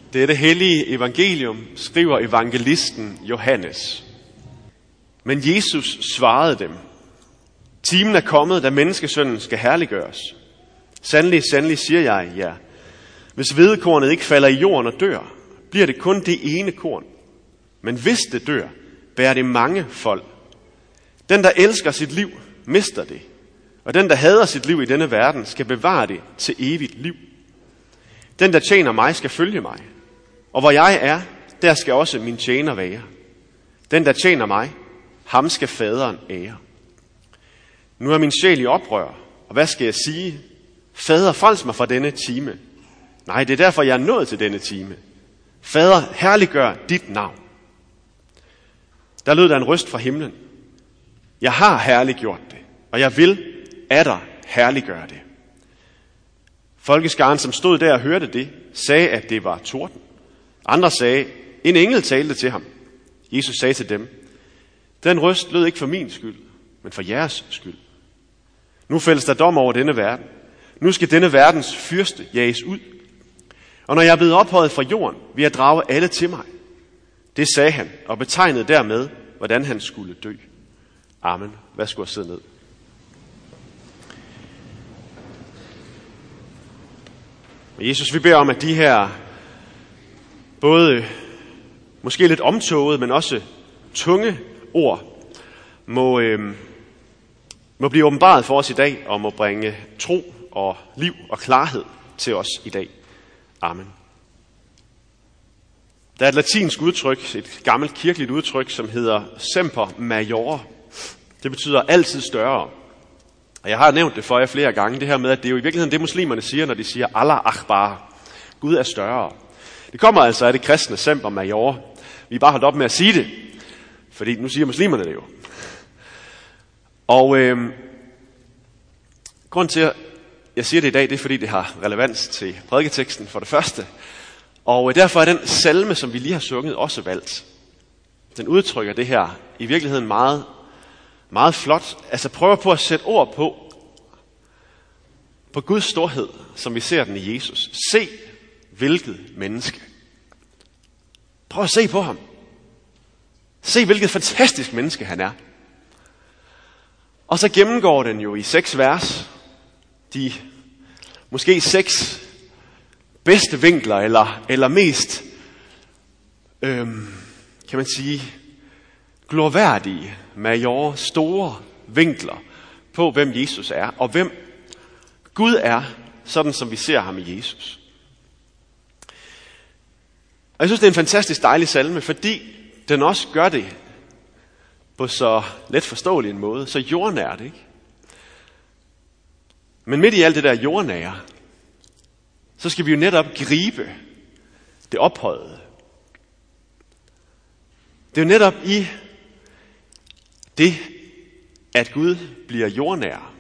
Dette hellige evangelium skriver evangelisten Johannes. Men Jesus svarede dem: Timen er kommet, da menneskesønnen skal herliggøres. Sandelig, sandelig siger jeg jer, hvis hvedekornet ikke falder i jorden og dør, bliver det kun det ene korn. Men hvis det dør, bærer det mange fold. Den, der elsker sit liv, mister det. Og den, der hader sit liv i denne verden, skal bevare det til evigt liv. Den, der tjener mig, skal følge mig. Og hvor jeg er, der skal også min tjener være. Den, der tjener mig, ham skal faderen ære. Nu er min sjæl i oprør, og hvad skal jeg sige? Fader, frels mig fra denne time. Nej, det er derfor, jeg er nået til denne time. Fader, herliggør dit navn. Der lød der en røst fra himlen. Jeg har herliggjort det, og jeg vil atter herliggøre det. Folkeskaren, som stod der og hørte det, sagde, at det var torden. Andre sagde, en engel talte til ham. Jesus sagde til dem, den røst lød ikke for min skyld, men for jeres skyld. Nu fældes der dom over denne verden. Nu skal denne verdens fyrste jages ud. Og når jeg er blevet ophøjet fra jorden, vil jeg drage alle til mig. Det sagde han, og betegnede dermed, hvordan han skulle dø. Amen. Værsgo at sidde ned. Jesus, vi beder om, at de her både måske lidt omtågede, men også tunge ord må blive åbenbaret for os i dag, og må bringe tro og liv og klarhed til os i dag. Amen. Der er et latinsk udtryk, et gammelt kirkeligt udtryk, som hedder semper major. Det betyder altid større. Og jeg har nævnt det for jer flere gange, det her med, at det er jo i virkeligheden det, muslimerne siger, når de siger Allah Akbar. Gud er større. Det kommer altså af det kristne semper major. Vi er bare holdt op med at sige det, fordi nu siger muslimerne det jo. Og grund til, at jeg siger det i dag, det er, fordi det har relevans til prædiketeksten for det første. Og derfor er den salme, som vi lige har sunget, også valgt. Den udtrykker det her i virkeligheden meget, meget flot. Altså prøver på at sætte ord på Guds storhed, som vi ser den i Jesus. Se, hvilket menneske. Prøv at se på ham. Se, hvilket fantastisk menneske han er. Og så gennemgår den jo i 6 vers de måske 6 bedste vinkler, eller mest, kan man sige, glorværdige, major, store vinkler på, hvem Jesus er, og hvem Gud er, sådan som vi ser ham i Jesus. Og jeg synes, det er en fantastisk dejlig salme, fordi den også gør det på så let forståelig en måde, så jordnært, ikke? Men midt i alt det der jordnære, så skal vi jo netop gribe det ophøjede. Det er jo netop i det, at Gud bliver jordnær,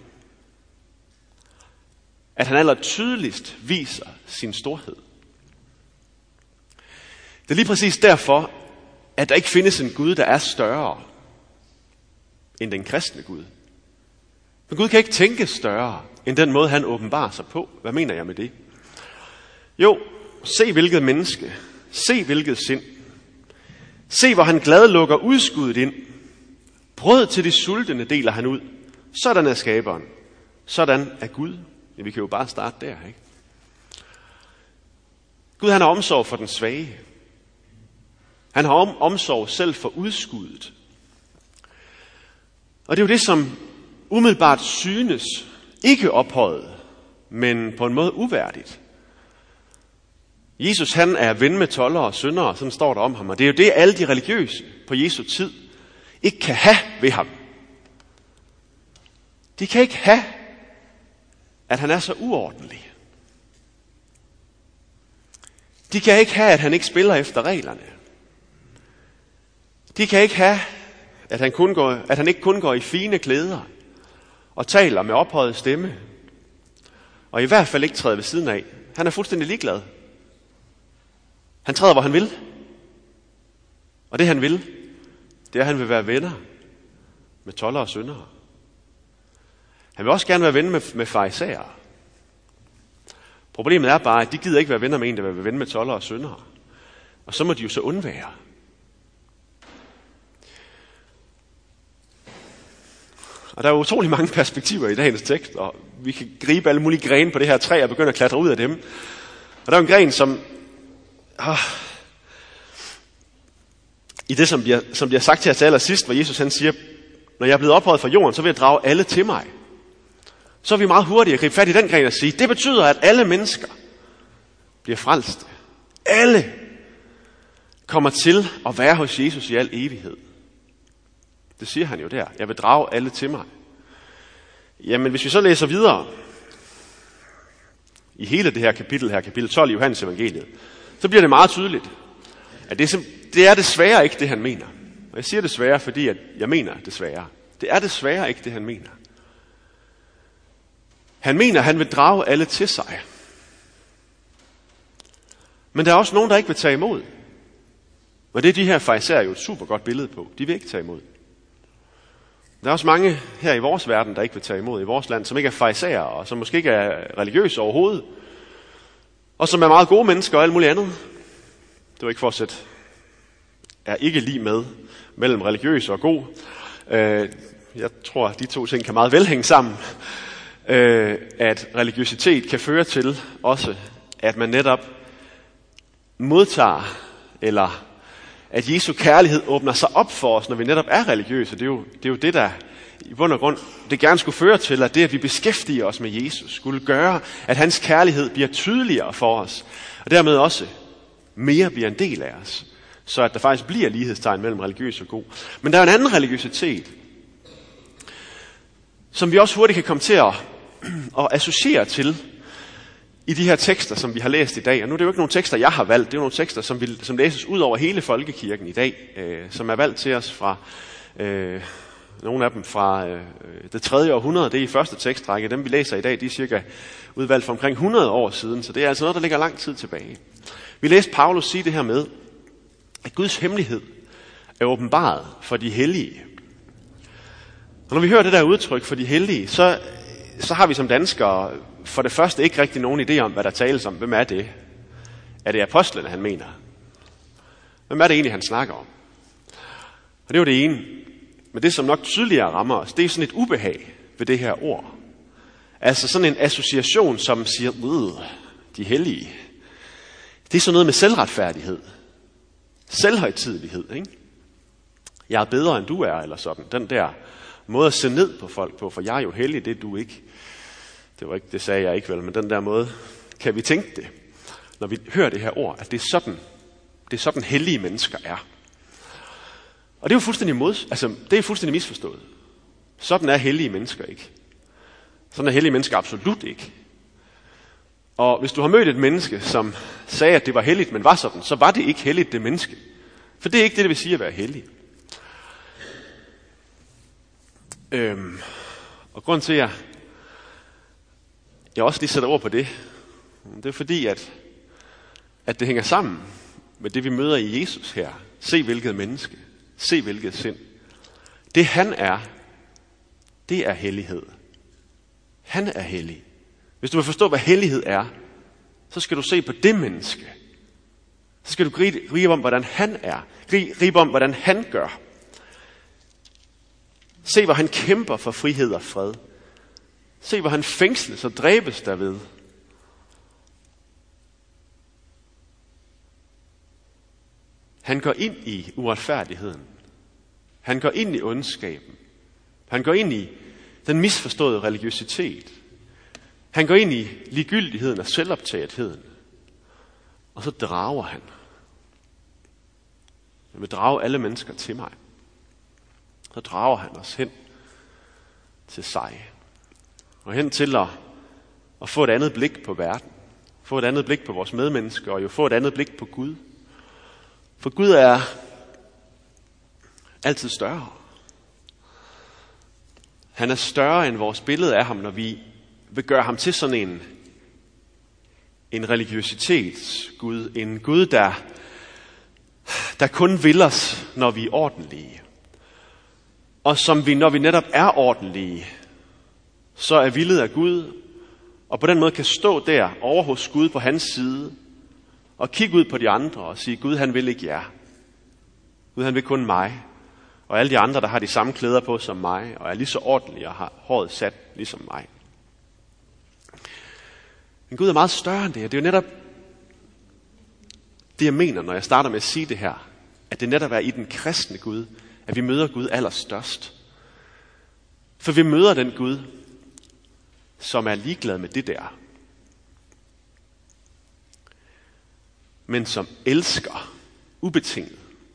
at han aller tydeligst viser sin storhed. Det er lige præcis derfor, at der ikke findes en Gud, der er større end den kristne Gud. For Gud kan ikke tænke større end den måde, han åbenbarer sig på. Hvad mener jeg med det? Jo, se hvilket menneske. Se hvilket sind. Se, hvor han glad lukker udskuddet ind. Brød til de sultne deler han ud. Sådan er skaberen. Sådan er Gud. Ja, vi kan jo bare starte der, ikke? Gud, han har omsorg for den svage. Han har omsorg selv for udskuddet. Og det er jo det, som umiddelbart synes ikke ophøjet, men på en måde uværdigt. Jesus, han er ven med toldere og syndere, sådan står der om ham. Og det er jo det, alle de religiøse på Jesu tid ikke kan have ved ham. De kan ikke have, at han er så uordentlig. De kan ikke have, at han ikke spiller efter reglerne. De kan ikke have, at han ikke kun går i fine klæder og taler med ophøjet stemme. Og i hvert fald ikke træder ved siden af. Han er fuldstændig ligeglad. Han træder, hvor han vil. Og det han vil, det er, at han vil være venner med toldere og syndere. Han vil også gerne være ven med farisæere. Problemet er bare, at de gider ikke være venner med en, der vil være ven med toldere og syndere. Og så må de jo så undvære. Og der er utrolig mange perspektiver i dagens tekst, og vi kan gribe alle mulige grene på det her træ og begynde at klatre ud af dem. Og der er en gren, som i det, som bliver sagt til os allersidst, hvor Jesus han siger, når jeg er blevet ophøjet fra jorden, så vil jeg drage alle til mig. Så er vi meget hurtige at gribe fat i den gren og sige, det betyder, at alle mennesker bliver frelste. Alle kommer til at være hos Jesus i al evighed. Det siger han jo der. Jeg vil drage alle til mig. Jamen, hvis vi så læser videre i hele det her kapitel 12 i Johannes evangeliet, så bliver det meget tydeligt, at det er desværre ikke det, han mener. Og jeg siger desværre, fordi at jeg mener desværre. Det er desværre ikke det, han mener. Han mener, at han vil drage alle til sig. Men der er også nogen, der ikke vil tage imod. Og det er de her farisæer jo et super godt billede på. De vil ikke tage imod. Der er også mange her i vores verden, der ikke vil tage imod i vores land, som ikke er farisæer, og som måske ikke er religiøse overhovedet, og som er meget gode mennesker og alt muligt andet. Det var ikke for at sætte, er ikke lige med mellem religiøs og god. Jeg tror, de to ting kan meget vel hænge sammen. At religiøsitet kan føre til også, at man netop modtager, eller at Jesu kærlighed åbner sig op for os, når vi netop er religiøse. Det er jo det, der i bund og grund det gerne skulle føre til, at det, at vi beskæftiger os med Jesus, skulle gøre, at hans kærlighed bliver tydeligere for os, og dermed også mere bliver en del af os, så at der faktisk bliver lighedstegn mellem religiøs og god. Men der er en anden religiøsitet, som vi også hurtigt kan komme til at associere til i de her tekster, som vi har læst i dag. Og nu er det jo ikke nogle tekster, jeg har valgt. Det er jo nogle tekster, som læses ud over hele folkekirken i dag, som er valgt til os fra nogle af dem fra det 3. århundrede. Det er i første tekstrække. Dem vi læser i dag, de er cirka udvalgt for omkring 100 år siden. Så det er altså noget, der ligger lang tid tilbage. Vi læste Paulus sige det her med, at Guds hemmelighed er åbenbaret for de hellige. Og når vi hører det der udtryk for de hellige, så har vi som danskere for det første ikke rigtig nogen idé om, hvad der tales om. Hvem er det? Er det apostlene, han mener? Hvem er det egentlig, han snakker om? Og det er jo det ene. Men det, som nok tydeligere rammer os, det er sådan et ubehag ved det her ord. Altså sådan en association, som siger, de hellige. Det er sådan noget med selvretfærdighed. Selvhøjtidelighed, ikke? Jeg er bedre, end du er, eller sådan. Den der måde at se ned på folk på, for jeg er jo hellig, det er du ikke. Det sagde jeg ikke vel, men den der måde, kan vi tænke det, når vi hører det her ord, at det er sådan hellige mennesker er. Og det er jo fuldstændig misforstået. Sådan er hellige mennesker ikke. Sådan er hellige mennesker absolut ikke. Og hvis du har mødt et menneske, som sagde, at det var helligt, men var sådan, så var det ikke helligt, det menneske. For det er ikke det vil sige at være hellig. Og grunden til, at jeg også lige sætter ord på det, det er fordi, at det hænger sammen med det, vi møder i Jesus her. Se hvilket menneske. Se hvilket sind. Det han er, det er hellighed. Han er hellig. Hvis du vil forstå, hvad hellighed er, så skal du se på det menneske. Så skal du gribe om, hvordan han er. Gribe om, hvordan han gør. Se, hvor han kæmper for frihed og fred. Se, hvor han fængsles og dræbes derved. Han går ind i uretfærdigheden. Han går ind i ondskaben. Han går ind i den misforståede religiøsitet. Han går ind i ligegyldigheden og selvoptagetheden. Og så drager han. Han vil drage alle mennesker til mig. Så drager han os hen til sig. Og hen til at få et andet blik på verden. Få et andet blik på vores medmennesker, og jo få et andet blik på Gud. For Gud er altid større. Han er større end vores billede af ham, når vi vil gøre ham til sådan en religiøsitetsgud. En Gud, der kun vil os, når vi er ordentlige. Og som vi, når vi netop er ordentlige, så er villet af Gud, og på den måde kan stå der over hos Gud på hans side, Og kigge ud på de andre og sige, Gud han vil ikke jer. Gud han vil kun mig. Og alle de andre, der har de samme klæder på som mig, og er lige så ordentlige og har håret sat ligesom mig. Men Gud er meget større end det, og det er jo netop det, jeg mener, når jeg starter med at sige det her. At det netop er i den kristne Gud, at vi møder Gud allerstørst. For vi møder den Gud, som er ligeglad med det der. Men som elsker ubetinget.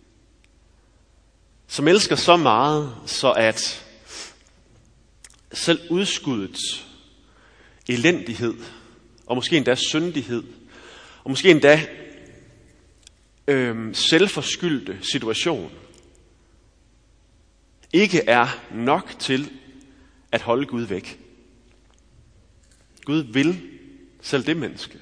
Som elsker så meget, så at selv udskuddets elendighed, og måske endda syndighed, og måske endda selvforskyldte situation, ikke er nok til at holde Gud væk. Gud vil selv det menneske.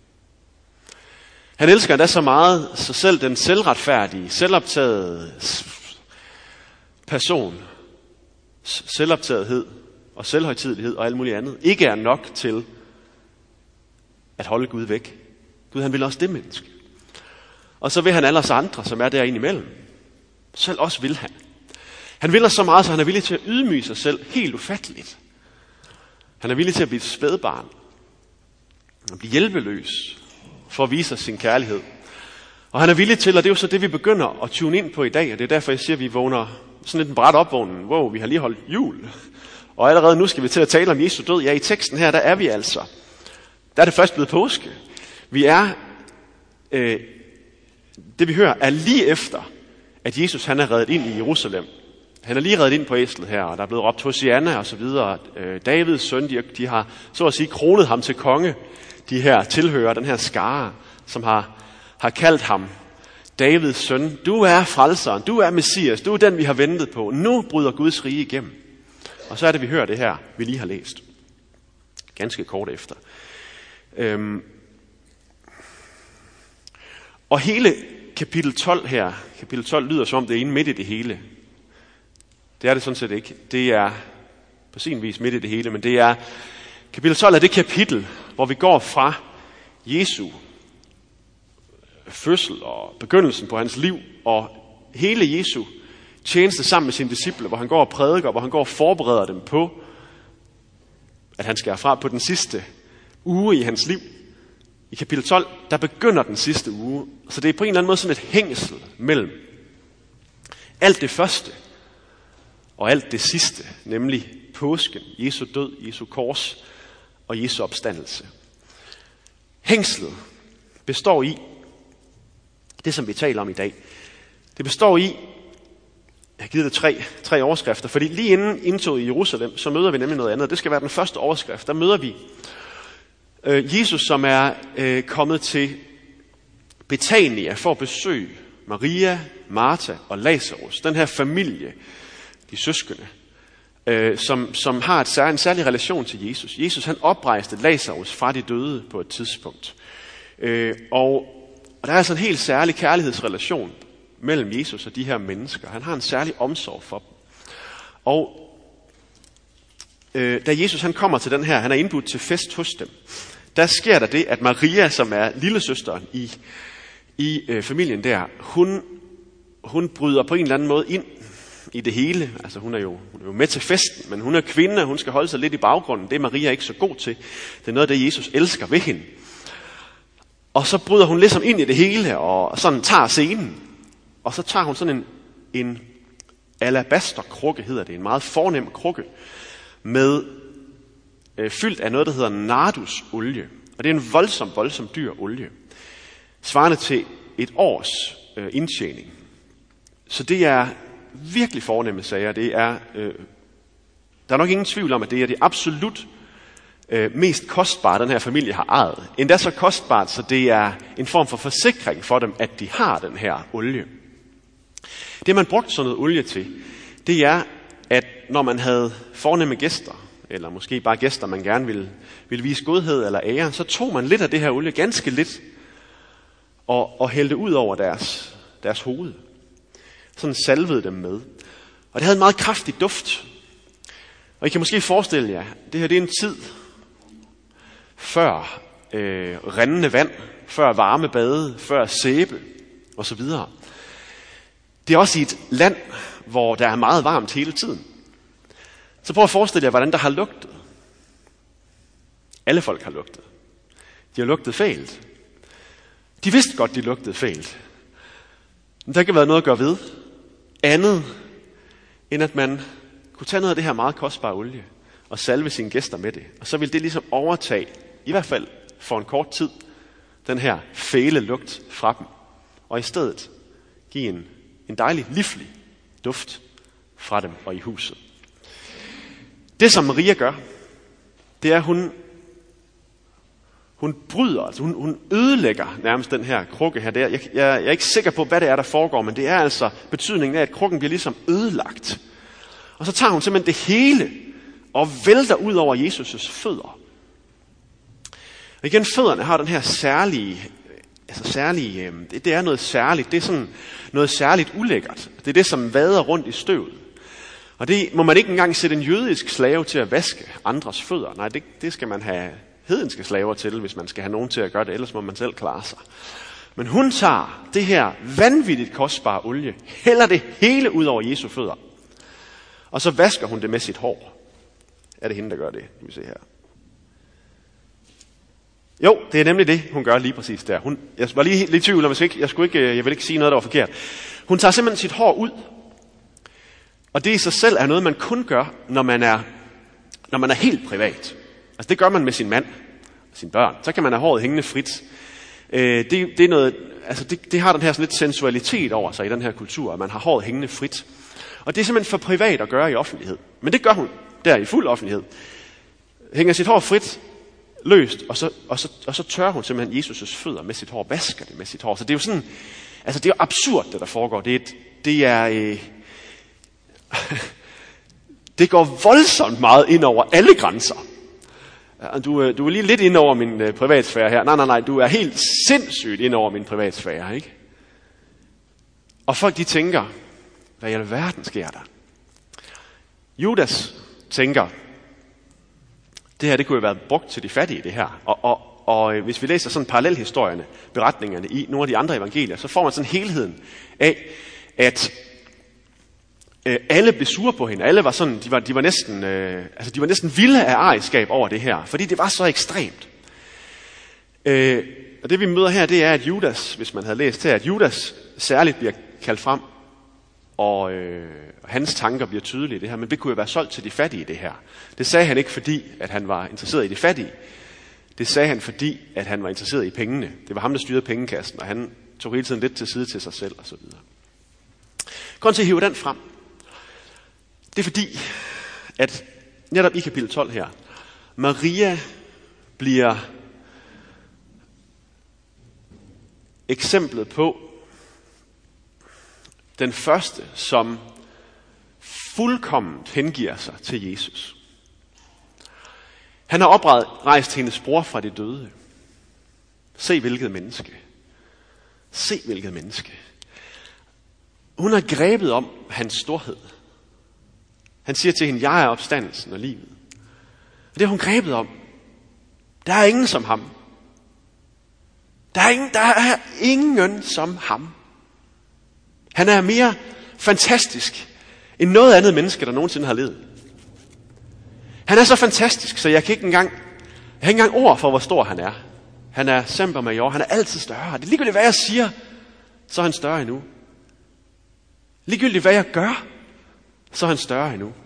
Han elsker endda så meget, så selv den selvretfærdige, selvoptagede person, selvoptagethed og selvhøjtidelighed og alt muligt andet, ikke er nok til at holde Gud væk. Gud han vil også det menneske. Og så vil han alle os andre, som er derinde imellem. Selv også vil han. Han vil os så meget, så han er villig til at ydmyge sig selv helt ufatteligt. Han er villig til at blive et spædbarn. Og blive hjælpeløs for at vise os sin kærlighed. Og han er villig til, og det er jo så det, vi begynder at tune ind på i dag. Og det er derfor, jeg siger, at vi vågner sådan lidt en bræt opvågning. Wow, vi har lige holdt jul. Og allerede nu skal vi til at tale om Jesu død. Ja, i teksten her, der er vi altså. Der er det først blevet påske. Vi er, det vi hører, er lige efter, at Jesus han er reddet ind i Jerusalem. Han er lige reddet ind på æslet her, og der er blevet råbt Hosianna og så videre. Davids søn, de har så at sige kronet ham til konge. De her tilhører, den her skare, som har kaldt ham Davids søn. Du er frelseren, du er Messias, du er den, vi har ventet på. Nu bryder Guds rige igennem. Og så er det, vi hører det her, vi lige har læst. Ganske kort efter. Og hele kapitel 12 her, kapitel 12 lyder som om det er inde midt i det hele. Det er det sådan set ikke. Det er på sin vis midt i det hele, men det er kapitel 12 er det kapitel, hvor vi går fra Jesu fødsel og begyndelsen på hans liv og hele Jesu tjeneste sammen med sine disciple, hvor han går og prædiker, hvor han går og forbereder dem på, at han skal herfra på den sidste uge i hans liv. I kapitel 12, der begynder den sidste uge, så det er på en eller anden måde sådan et hængsel mellem alt det første og alt det sidste, nemlig påsken, Jesu død, Jesu kors og Jesu opstandelse. Hængslet består i, det som vi taler om i dag, det består i, jeg har givet det tre overskrifter, fordi lige inden indtoget i Jerusalem, så møder vi nemlig noget andet. Det skal være den første overskrift. Der møder vi Jesus, som er kommet til Betania for at besøge Maria, Martha og Lazarus. Den her familie, de søskende, som har en særlig relation til Jesus. Jesus han oprejste Lazarus fra de døde på et tidspunkt. Og der er altså en helt særlig kærlighedsrelation mellem Jesus og de her mennesker. Han har en særlig omsorg for dem. Og da Jesus han kommer til den her, han er indbudt til fest hos dem, der sker der det, at Maria, som er lillesøsteren i familien der, hun bryder på en eller anden måde ind i det hele. Altså hun er jo med til festen, men hun er kvinde, og hun skal holde sig lidt i baggrunden. Det er Maria ikke så god til. Det er noget af det, Jesus elsker ved hende. Og så bryder hun ligesom ind i det hele, og sådan tager scenen. Og så tager hun sådan en alabasterkrukke, hedder det, en meget fornem krukke, med fyldt af noget, der hedder nardusolie. Og det er en voldsom dyr olie, svarende til et års indtjening. Så det er virkelig fornemme sager. Det er, der er nok ingen tvivl om, at det er det absolut mest kostbare, den her familie har ejet. Endda så kostbart, så det er en form for forsikring for dem, at de har den her olie. Det, man brugte sådan noget olie til, det er, at når man havde fornemme gæster, eller måske bare gæster, man gerne ville vise godhed eller ære, så tog man lidt af det her olie, ganske lidt, og hældte ud over deres hoved. Sådan salvede dem med. Og det havde en meget kraftig duft. Og I kan måske forestille jer, det her det er en tid før rindende vand, før varme bade, før sæbe osv. Det er også i et land, hvor der er meget varmt hele tiden. Så prøv at forestille jer, hvordan der har lugtet. Alle folk har lugtet. De har lugtet fælt. De vidste godt, de lugtede fælt. Men der har ikke været noget at gøre ved. Andet, end at man kunne tage noget af det her meget kostbare olie og salve sine gæster med det. Og så ville det ligesom overtage, i hvert fald for en kort tid, den her fæle lugt fra dem. Og i stedet give en dejlig, livlig duft fra dem og i huset. Det som Maria gør, det er, at hun bryder, altså hun ødelægger nærmest den her krukke her. Jeg er ikke sikker på, hvad det er, der foregår, men det er altså betydningen af, at krukken bliver ligesom ødelagt. Og så tager hun simpelthen det hele og vælter ud over Jesus' fødder. Og igen, fødderne har den her særlige, det er noget særligt, det er sådan noget særligt ulækkert. Det er det, som vader rundt i støvet. Og det må man ikke engang sætte en jødisk slave til at vaske andres fødder. Nej, det skal man have hedenske slaver til, hvis man skal have nogen til at gøre det, ellers må man selv klare sig. Men hun tager det her vanvittigt kostbare olie, hælder det hele ud over Jesu fødder, og så vasker hun det med sit hår. Er det hende, der gør det? Kan vi se her. Jo, det er nemlig det, hun gør lige præcis der. Jeg var lige lidt i tvivl, jeg vil ikke sige noget, der var forkert. Hun tager simpelthen sit hår ud, og det i sig selv er noget, man kun gør, når man er helt privat. Altså det gør man med sin mand og sine børn. Så kan man have håret hængende frit. Det er noget, altså det har den her sådan lidt sensualitet over sig i den her kultur, at man har håret hængende frit. Og det er simpelthen for privat at gøre i offentlighed. Men det gør hun der i fuld offentlighed. Hænger sit hår frit, løst, og så tørrer hun simpelthen Jesus' fødder med sit hår, vasker det med sit hår. Så det er jo sådan, altså det er jo absurd, det der foregår. Det går voldsomt meget ind over alle grænser. Du er lige lidt ind over min privatsfære her. Nej, du er helt sindssygt ind over min privatsfære, ikke? Og folk de tænker, hvad i alverden sker der? Judas tænker, det her det kunne jo være brugt til de fattige, det her. Og hvis vi læser sådan parallelhistorierne, beretningerne i nogle af de andre evangelier, så får man sådan helheden af, at alle blev sure på hende. Alle var sådan, de var næsten vilde af ejerskab over det her, fordi det var så ekstremt. Og det vi møder her, det er, at Judas, hvis man havde læst her, at Judas særligt bliver kaldt frem, og hans tanker bliver tydelige i det her, men det kunne jo være solgt til de fattige det her. Det sagde han ikke, fordi at han var interesseret i de fattige. Det sagde han, fordi at han var interesseret i pengene. Det var ham, der styrede pengekassen, og han tog hele tiden lidt til side til sig selv og så videre. Grunden til at hive den frem, det er fordi, at netop i kapitel 12 her, Maria bliver eksemplet på den første, som fuldkomment hengiver sig til Jesus. Han har oprejst hendes bror fra de døde. Se hvilket menneske. Se hvilket menneske. Hun har grebet om hans storhed. Han siger til hende, jeg er opstandelsen og livet. Og det har hun grebet om. Der er ingen som ham. Der er ingen som ham. Han er mere fantastisk end noget andet menneske, der nogensinde har levet. Han er så fantastisk, så jeg har ikke engang ord for, hvor stor han er. Han er semper major, han er altid større. Det er ligegyldigt, hvad jeg siger, så er han større endnu. Ligegyldigt, hvad jeg gør, så er han større endnu.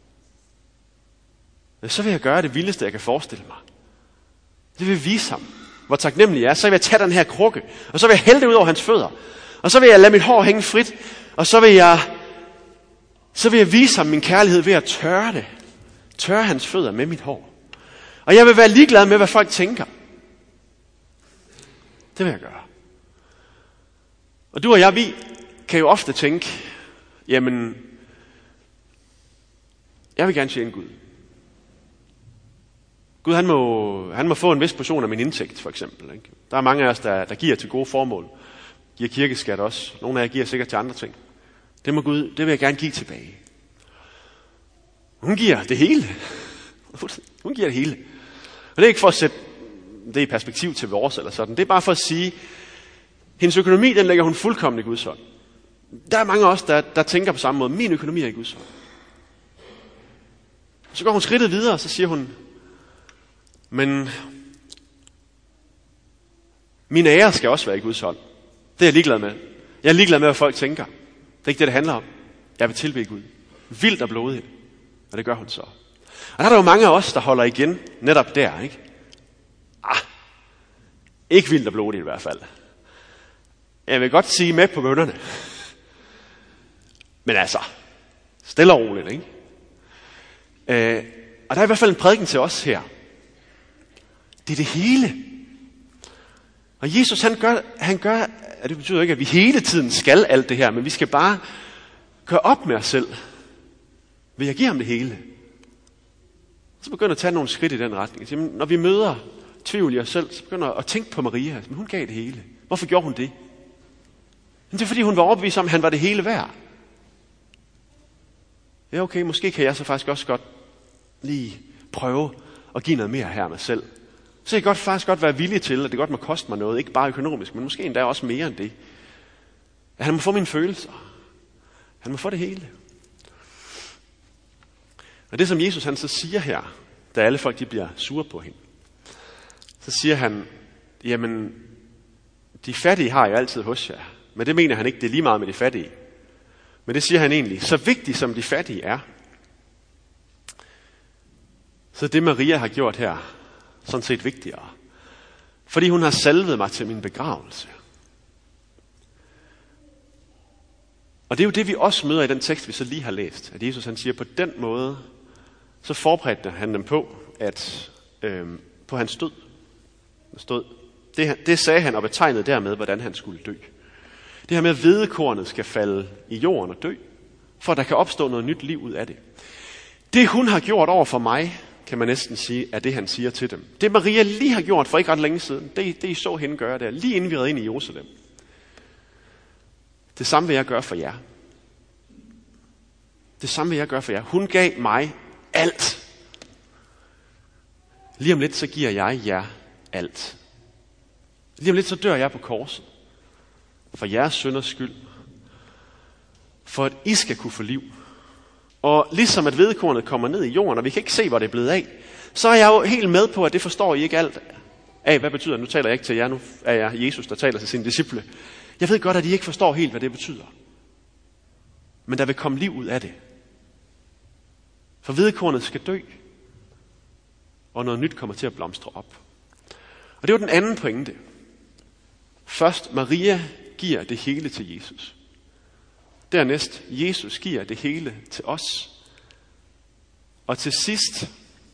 Så vil jeg gøre det vildeste, jeg kan forestille mig. Det vil vise ham, hvor taknemmelig jeg er. Så vil jeg tage den her krukke, og så vil jeg hælde det ud over hans fødder. Og så vil jeg lade mit hår hænge frit, og så vil jeg vise ham min kærlighed ved at tørre hans fødder med mit hår. Og jeg vil være ligeglad med, hvad folk tænker. Det vil jeg gøre. Og du og jeg, vi kan jo ofte tænke, jamen, jeg vil gerne tjene Gud. Gud, han må få en vis portion af min indtægt, for eksempel. Ikke? Der er mange af os, der giver til gode formål. Giver kirkeskat også. Nogle af jer giver sikkert til andre ting. Det må Gud, det vil jeg gerne give tilbage. Hun giver det hele. Hun giver det hele. Og det er ikke for at sætte det er i perspektiv til vores eller sådan. Det er bare for at sige, hendes økonomi, den lægger hun fuldkommen i Guds hånd. Der er mange af os, der tænker på samme måde. Min økonomi er i Guds hånd. Så går hun skridtet videre, og så siger hun, men min ære skal også være i Guds hånd. Det er jeg ligeglad med. Jeg er ligeglad med, hvad folk tænker. Det er ikke det handler om. Jeg vil tilbede Gud. Vildt og blodigt. Og det gør hun så. Og der er der jo mange af os, der holder igen netop der, ikke? Ikke vildt og blodigt i hvert fald. Jeg vil godt sige med på bønnerne. Men altså, stille og roligt, ikke? Og der er i hvert fald en prædiken til os her. Det er det hele. Og Jesus, han gør, og det betyder ikke, at vi hele tiden skal alt det her, men vi skal bare gøre op med os selv. Vil jeg give ham det hele? Så begynder at tage nogle skridt i den retning. Så, når vi møder tvivl i os selv, så begynder at tænke på Maria. Men hun gav det hele. Hvorfor gjorde hun det? Men det er fordi, hun var overbevist om, at han var det hele værd. Ja, okay, måske kan jeg så faktisk også godt lige prøve at give noget mere her af mig selv. Så jeg kan faktisk godt være villig til, at det godt må koste mig noget. Ikke bare økonomisk, men måske endda også mere end det. At han må få mine følelser. Han må få det hele. Og det som Jesus han så siger her, da alle folk de bliver sure på hende, så siger han, jamen, de fattige har jeg altid hos jer. Men det mener han ikke, det er lige meget med de fattige. Men det siger han egentlig, så vigtigt som de fattige er, så det Maria har gjort her, sådan set vigtigere. Fordi hun har salvet mig til min begravelse. Og det er jo det, vi også møder i den tekst, vi så lige har læst. At Jesus han siger, på den måde, så forberedte han dem på, at på hans død. Det sagde han og betegnede dermed, hvordan han skulle dø. Det her med, at hvedekornet skal falde i jorden og dø, for at der kan opstå noget nyt liv ud af det. Det hun har gjort over for mig, kan man næsten sige, er det han siger til dem. Det Maria lige har gjort for ikke ret længe siden, det I så hende gøre der, lige inden vi red ind i Jerusalem. Det samme vil jeg gøre for jer. Det samme vil jeg gøre for jer. Hun gav mig alt. Lige om lidt, så giver jeg jer alt. Lige om lidt, så dør jeg på korset. For jeres synders skyld. For at I skal kunne få liv. Og ligesom at hvedekornet kommer ned i jorden, og vi kan ikke se, hvor det er blevet af, så er jeg jo helt med på, at det forstår I ikke alt af. Hvad betyder det? Nu taler jeg ikke til jer, nu er jeg Jesus, der taler til sine disciple. Jeg ved godt, at I ikke forstår helt, hvad det betyder. Men der vil komme liv ud af det. For hvedekornet skal dø, og noget nyt kommer til at blomstre op. Og det var den anden pointe. Først, Maria giver det hele til Jesus. Dernæst, Jesus giver det hele til os. Og til sidst,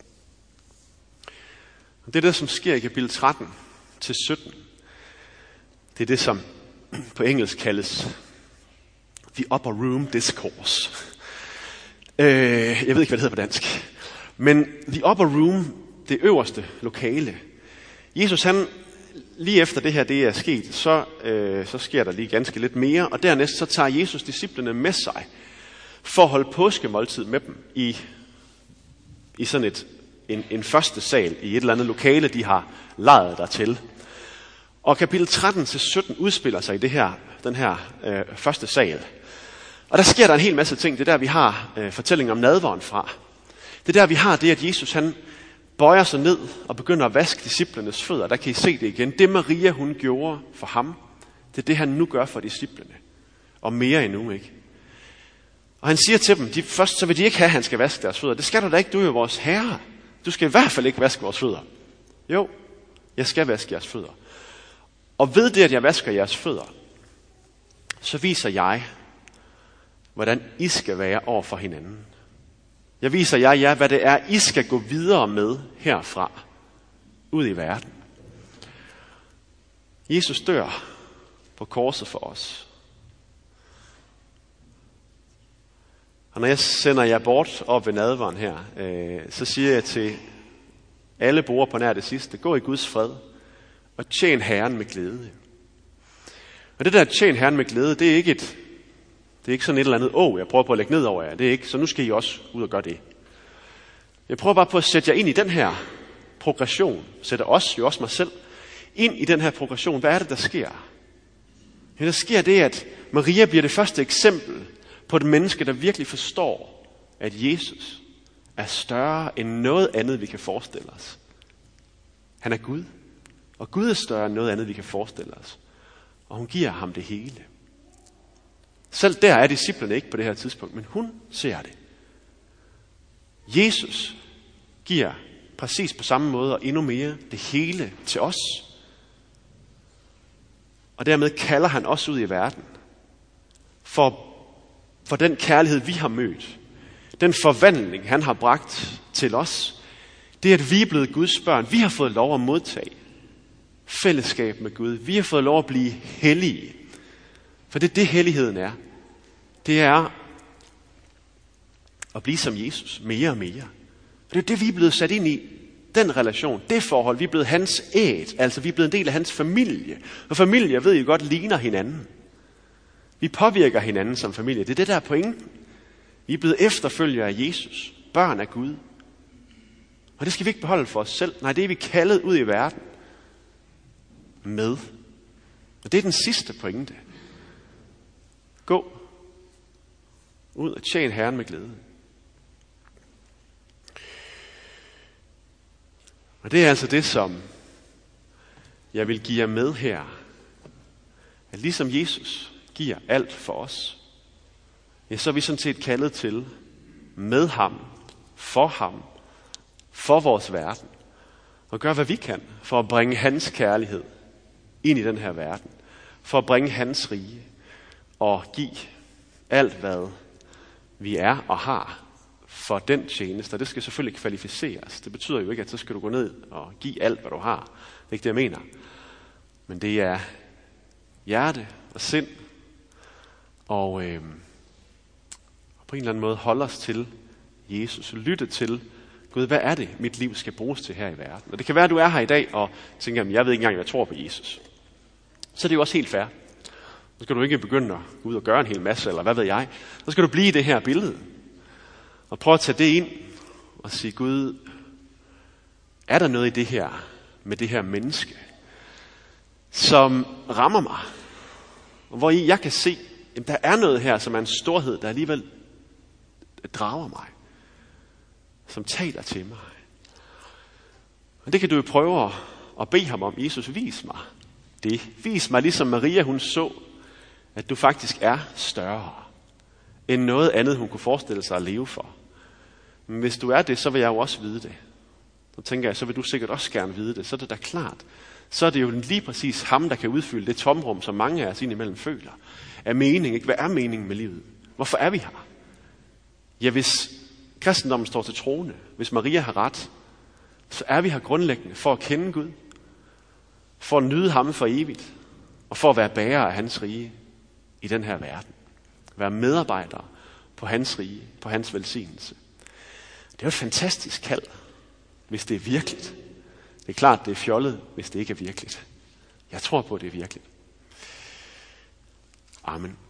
det er det, som sker i kapitel 13 til 17. Det er det, som på engelsk kaldes the upper room discourse. Jeg ved ikke, hvad det hedder på dansk. Men the upper room, det øverste lokale. Jesus, han, lige efter det her det er sket, så sker der lige ganske lidt mere. Og dernæst så tager Jesus disciplene med sig for at holde påskemåltid med dem i sådan en første sal i et eller andet lokale, de har lejet dertil. Og kapitel 13-17 udspiller sig i den her første sal. Og der sker der en hel masse ting. Det er der, vi har fortællingen om nadveren fra. Det er der, vi har det, at Jesus han bøjer sig ned og begynder at vaske disciplenes fødder. Der kan I se det igen. Det Maria, hun gjorde for ham, det er det, han nu gør for disciplene. Og mere endnu, ikke? Og han siger til dem, først så vil de ikke have, at han skal vaske deres fødder. Det skal du da ikke, du er jo vores herre. Du skal i hvert fald ikke vaske vores fødder. Jo, jeg skal vaske jeres fødder. Og ved det, at jeg vasker jeres fødder, så viser jeg, hvordan I skal være over for hinanden. Jeg viser jer, hvad det er, I skal gå videre med herfra, ud i verden. Jesus dør på korset for os. Og når jeg sender jer bort op ved nadveren her, så siger jeg til alle brugere på nær det sidste, gå i Guds fred og tjen Herren med glæde. Og det der tjen Herren med glæde, det er ikke sådan et eller andet, jeg prøver på at lægge ned over jer. Det er ikke, så nu skal I også ud og gøre det. Jeg prøver bare på at sætte jer ind i den her progression, sætter os, jo også mig selv, ind i den her progression. Hvad er det, der sker? Ja, der sker det, at Maria bliver det første eksempel på et menneske, der virkelig forstår, at Jesus er større end noget andet, vi kan forestille os. Han er Gud, og Gud er større end noget andet, vi kan forestille os. Og hun giver ham det hele. Selv der er disciplene ikke på det her tidspunkt, men hun ser det. Jesus giver præcis på samme måde og endnu mere det hele til os. Og dermed kalder han os ud i verden for den kærlighed, vi har mødt. Den forvandling, han har bragt til os. Det, at vi er blevet Guds børn. Vi har fået lov at modtage fællesskab med Gud. Vi har fået lov at blive hellige. For det er det, helligheden er. Det er at blive som Jesus mere og mere. Og det er det, vi er blevet sat ind i. Den relation, det forhold, vi er blevet hans æt. Altså vi er blevet en del af hans familie. Og familier, ved I godt, ligner hinanden. Vi påvirker hinanden som familie. Det er det, der er pointen. Vi er blevet efterfølgere af Jesus. Børn af Gud. Og det skal vi ikke beholde for os selv. Nej, det er vi kaldet ud i verden med. Og det er den sidste pointe. Gå ud og tjen Herren med glæde. Og det er altså det, som jeg vil give jer med her. At ligesom Jesus giver alt for os, ja, så er vi sådan set kaldet til med ham, for vores verden. Og gøre, hvad vi kan for at bringe hans kærlighed ind i den her verden. For at bringe hans rige og give alt, hvad vi er og har for den tjeneste. Og det skal selvfølgelig kvalificeres. Det betyder jo ikke, at så skal du gå ned og give alt, hvad du har. Det er ikke det, jeg mener. Men det er hjerte og sind. Og på en eller anden måde holde os til Jesus. Lytte til, Gud, hvad er det, mit liv skal bruges til her i verden? Og det kan være, at du er her i dag og tænker, jeg ved ikke engang, hvad jeg tror på Jesus. Så er det jo også helt fair. Så skal du ikke begynde at gå ud og gøre en hel masse, eller hvad ved jeg. Så skal du blive i det her billede. Og prøve at tage det ind og sige, Gud, er der noget i det her, med det her menneske, som rammer mig? Og hvor jeg kan se, at der er noget her, som er en storhed, der alligevel drager mig. Som taler til mig. Og det kan du jo prøve at bede ham om. Jesus, vis mig det. Vis mig, ligesom Maria, hun så, at du faktisk er større end noget andet, hun kunne forestille sig at leve for. Men hvis du er det, så vil jeg jo også vide det. Så tænker jeg, så vil du sikkert også gerne vide det. Så er det da klart. Så er det jo lige præcis ham, der kan udfylde det tomrum, som mange af os indimellem føler. Er mening, ikke? Hvad er meningen med livet? Hvorfor er vi her? Ja, hvis kristendommen står til troende, hvis Maria har ret, så er vi her grundlæggende for at kende Gud, for at nyde ham for evigt, og for at være bærere af hans rige i den her verden. Være medarbejdere på hans rige, på hans velsignelse. Det er jo et fantastisk kald, hvis det er virkeligt. Det er klart, det er fjollet, hvis det ikke er virkeligt. Jeg tror på, at det er virkeligt. Amen.